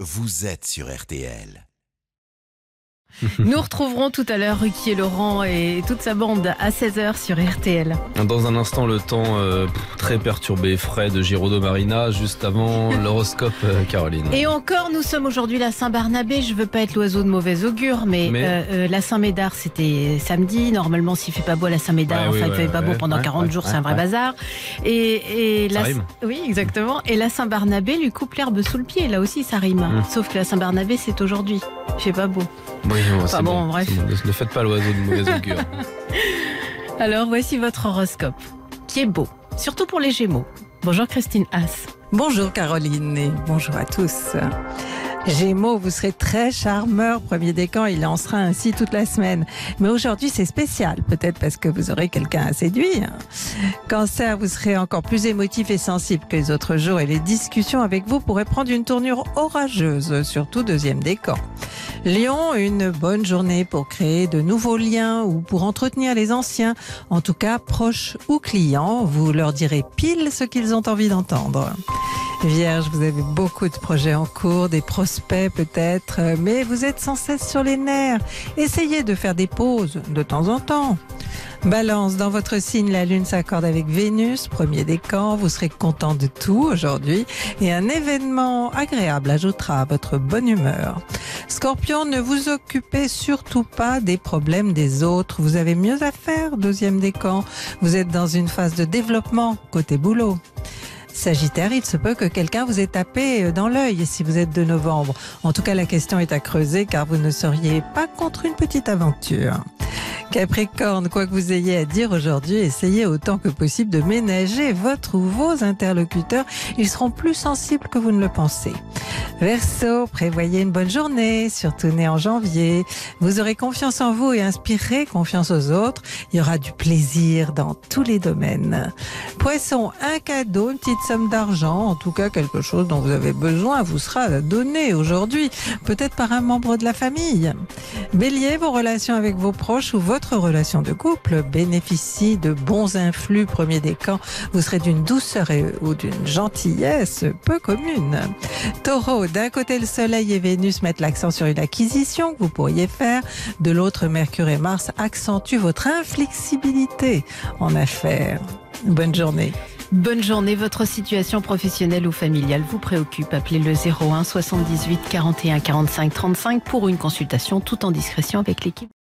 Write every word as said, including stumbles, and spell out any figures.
vous êtes sur R T L. Nous retrouverons tout à l'heure Ruquier Laurent et toute sa bande à seize heures sur R T L. Dans un instant, le temps euh, très perturbé, frais de Giraud Marina, juste avant l'horoscope, euh, Caroline. Et encore, nous sommes aujourd'hui la Saint-Barnabé. Je veux pas être l'oiseau de mauvais augure, mais, Mais... Euh, euh, la Saint-Médard, c'était samedi. Normalement, s'il fait pas beau à la Saint-Médard, Ouais, enfin, oui, il ouais, fait pas ouais, beau pendant ouais, quarante ouais, jours, ouais, c'est un vrai ouais. bazar. Et, et Ça la... rime. Oui, exactement. Et la Saint-Barnabé lui coupe l'herbe sous le pied. Là aussi, ça rime. Mmh. Sauf que la Saint-Barnabé, c'est aujourd'hui. Il fait pas beau. Oui, bon, c'est Enfin, bon, bon, bref. c'est bon. Ne, ne faites pas l'oiseau de mauvais augure. Alors, voici votre horoscope, qui est beau, surtout pour les Gémeaux. Bonjour Christine Haas. Bonjour Caroline et bonjour à tous. Gémeaux, vous serez très charmeur, premier décan, il lancera ainsi toute la semaine. Mais aujourd'hui c'est spécial, peut-être parce que vous aurez quelqu'un à séduire. Cancer, vous serez encore plus émotif et sensible que les autres jours et les discussions avec vous pourraient prendre une tournure orageuse, surtout deuxième décan. Lion, une bonne journée pour créer de nouveaux liens ou pour entretenir les anciens, en tout cas proches ou clients, vous leur direz pile ce qu'ils ont envie d'entendre. Vierge, vous avez beaucoup de projets en cours, des prospects peut-être, mais vous êtes sans cesse sur les nerfs. Essayez de faire des pauses de temps en temps. Balance, dans votre signe, la lune s'accorde avec Vénus, premier décan, vous serez content de tout aujourd'hui et un événement agréable ajoutera à votre bonne humeur. Scorpion, ne vous occupez surtout pas des problèmes des autres, vous avez mieux à faire, deuxième décan, vous êtes dans une phase de développement côté boulot. Sagittaire, il se peut que quelqu'un vous ait tapé dans l'œil si vous êtes de novembre. En tout cas, la question est à creuser car vous ne seriez pas contre une petite aventure. Capricorne, quoi que vous ayez à dire aujourd'hui, essayez autant que possible de ménager votre ou vos interlocuteurs. Ils seront plus sensibles que vous ne le pensez. Verseau, prévoyez une bonne journée, surtout né en janvier. Vous aurez confiance en vous et inspirerez confiance aux autres. Il y aura du plaisir dans tous les domaines. Poisson, un cadeau, une petite somme d'argent, en tout cas quelque chose dont vous avez besoin, vous sera donné aujourd'hui, peut-être par un membre de la famille. Bélier, vos relations avec vos proches ou votre relation de couple bénéficie de bons influx premier décan. Vous serez d'une douceur et, ou d'une gentillesse peu commune. Taureau, d'un côté le soleil et Vénus mettent l'accent sur une acquisition que vous pourriez faire. De l'autre, Mercure et Mars accentuent votre inflexibilité en affaires. Bonne journée. Bonne journée, votre situation professionnelle ou familiale vous préoccupe. Appelez le zéro un soixante-dix-huit quarante et un quarante-cinq trente-cinq pour une consultation tout en discrétion avec l'équipe.